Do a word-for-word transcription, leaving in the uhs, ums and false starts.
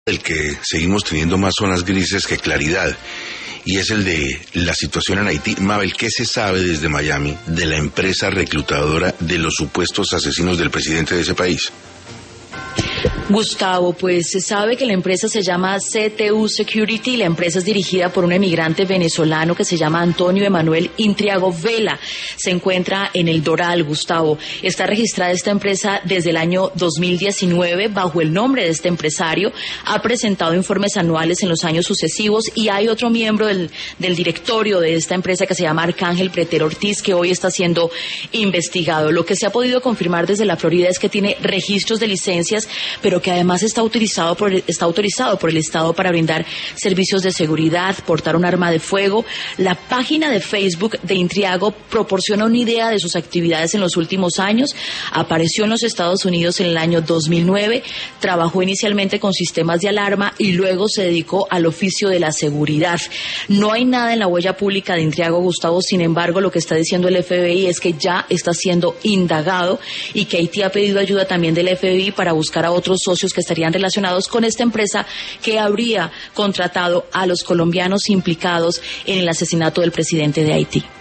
el que seguimos teniendo más zonas grises que claridad, y es el de la situación en Haití. Mabel, ¿qué se sabe desde Miami de la empresa reclutadora de los supuestos asesinos del presidente de ese país? Gustavo, pues se sabe que la empresa se llama C T U Security. La empresa es dirigida por un emigrante venezolano que se llama Antonio Emanuel Intriago Vela. Se encuentra en el Doral, Gustavo. Está registrada esta empresa desde el año dos mil diecinueve bajo el nombre de este empresario. Ha presentado informes anuales en los años sucesivos y hay otro miembro del, del directorio de esta empresa que se llama Arcángel Pretero Ortiz, que hoy está siendo investigado. Lo que se ha podido confirmar desde la Florida es que tiene registros de licencias, pero que además está autorizado por el, está autorizado por el Estado para brindar servicios de seguridad, portar un arma de fuego. La página de Facebook de Intriago proporciona una idea de sus actividades en los últimos años. Apareció en los Estados Unidos en el año dos mil nueve, trabajó inicialmente con sistemas de alarma y luego se dedicó al oficio de la seguridad. No hay nada en la huella pública de Intriago, Gustavo. Sin embargo, lo que está diciendo el F B I es que ya está siendo indagado y que Haití ha pedido ayuda también del F B I para buscar a otros socios que estarían relacionados con esta empresa que habría contratado a los colombianos implicados en el asesinato del presidente de Haití.